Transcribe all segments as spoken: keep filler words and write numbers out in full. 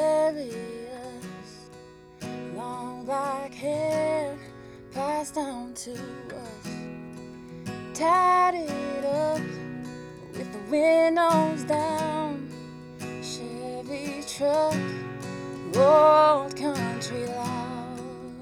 Curious, long black hair passed down to us, tatted up with the windows down. Chevy truck rolled country loud.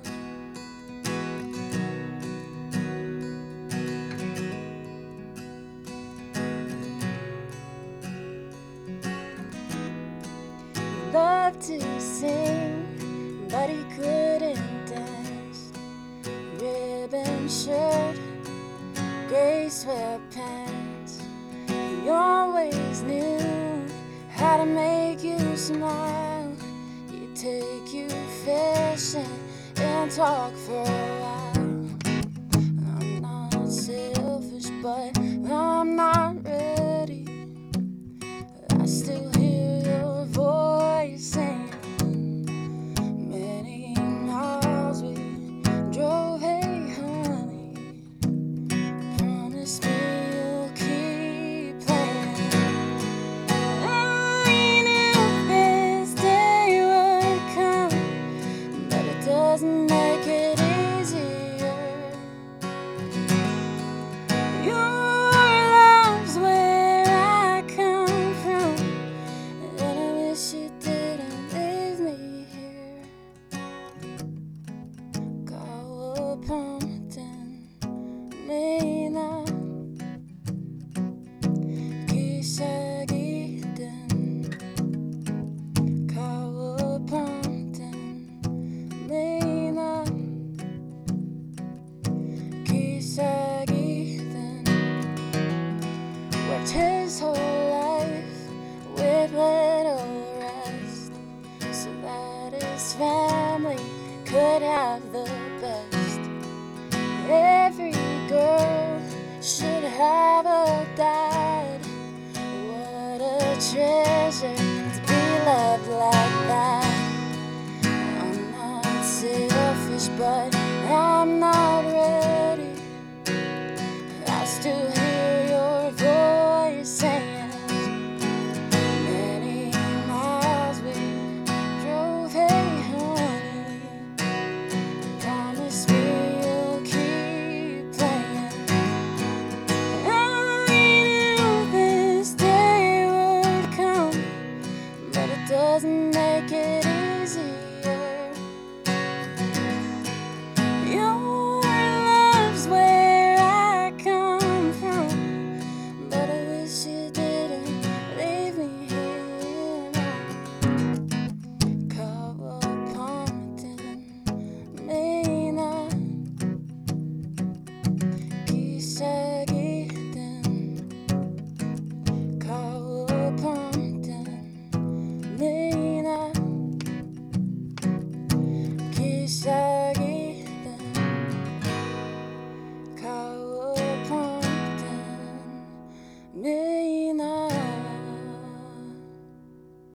He loved to sing, but he couldn't dance. Ribbon shirt, gray sweatpants. He always knew how to make you smile. He'd take you fishing and talk for a while. I'm not selfish, but I'm not ready. I still hear your voice saying, many miles we drove, hey honey, promise me you'll keep playing. I knew this day would come, but it doesn't make it easier. Your love's where I come from, and I wish you didn't leave me here. Kawapamatan, Maynard, Kisagitan. Kawapamatan, Maynard, Kisagitan. Worked his whole life with little rest, so that his family could have the